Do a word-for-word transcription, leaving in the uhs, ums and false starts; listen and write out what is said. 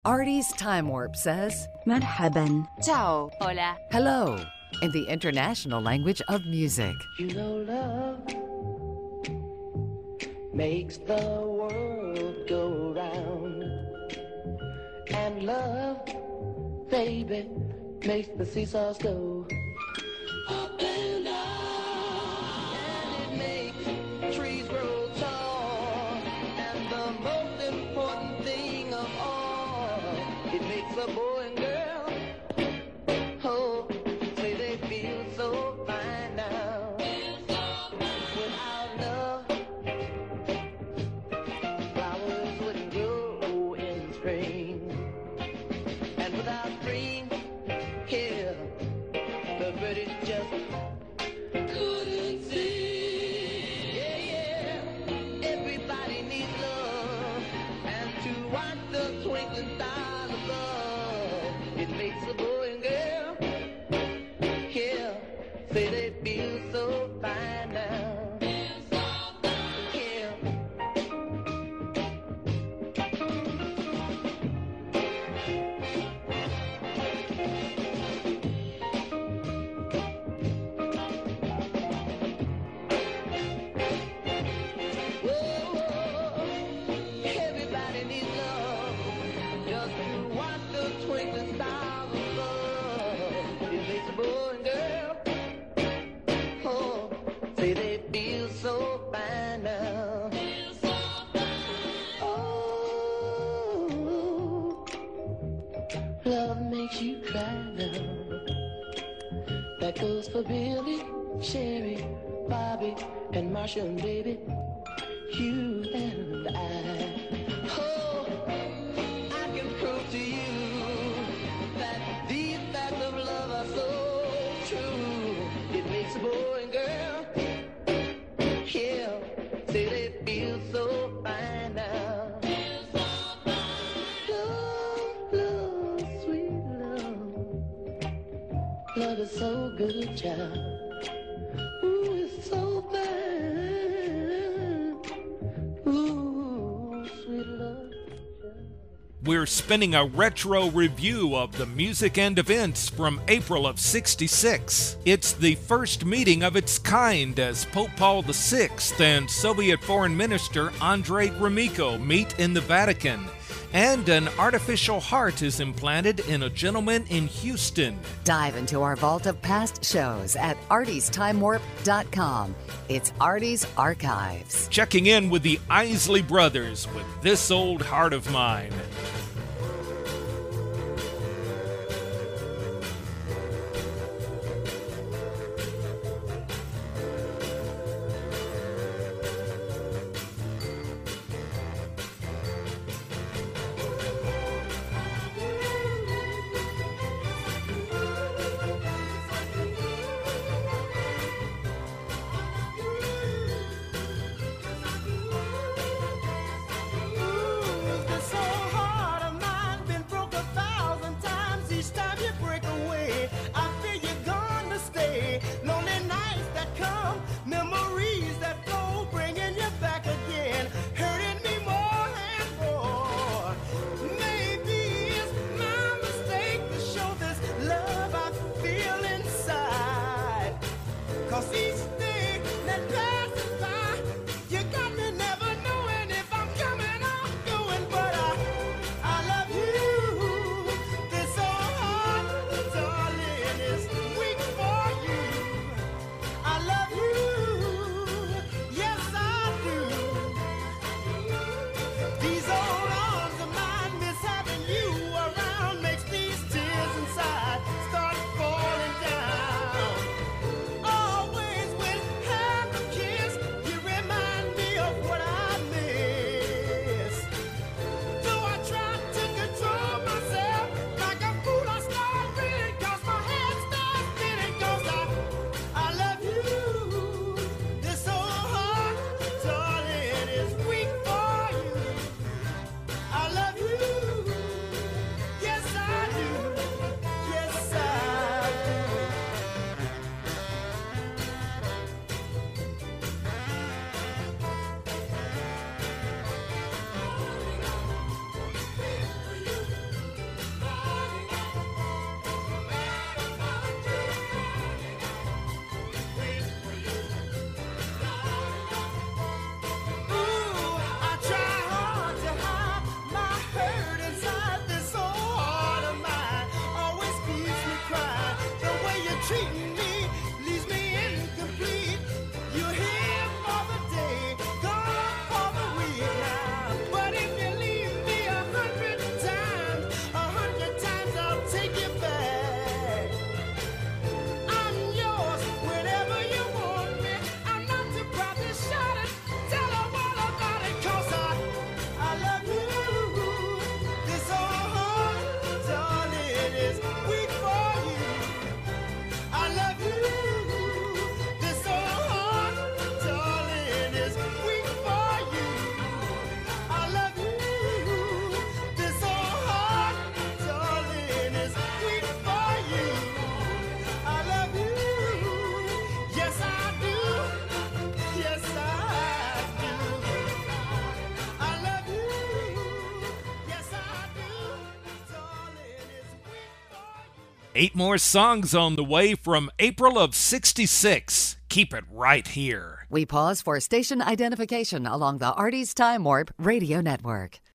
Artie's Time Warp says, مرحبا. Ciao. Hola. hello, in the international language of music. You know love makes the world go round, and love, baby, makes the seesaws go up and down, and it makes trees grow tall, and the most important thing of all, it makes a boy and girl, oh, say they feel so fine now. Without love, flowers wouldn't grow in spring, and without spring, here, the birdies just couldn't sing. Yeah, yeah, everybody needs love, and to watch the twinkling stars above, it makes a boy and girl, yeah, say they feel so fine now. Yeah. Whoa, everybody needs love, just to watch the twinkling stars above. It makes a boy and girl, oh, say they feel so fine now. Oh, love makes you cry now. That goes for Billy, Sherry, Bobby, and Marshall, and baby, you and I. Oh, I can prove to you that these facts of love are so true. It makes a boy and girl, yeah, say they feel so fine now. Love, love, sweet love. Love is so good, child. Ooh, it's so fine. Ooh, sweet love. We're spinning a retro review of the music and events from April of sixty-six. It's the first meeting of its kind as Pope Paul the Sixth and Soviet Foreign Minister Andrei Gromyko meet in the Vatican. And an artificial heart is implanted in a gentleman in Houston. Dive into our vault of past shows at arties time warp dot com. It's Artie's Archives. Checking in with the Isley Brothers with This Old Heart of Mine. This old heart Eight more songs on the way from April of sixty-six. Keep it right here. We pause for station identification along the Artie's Time Warp Radio Network.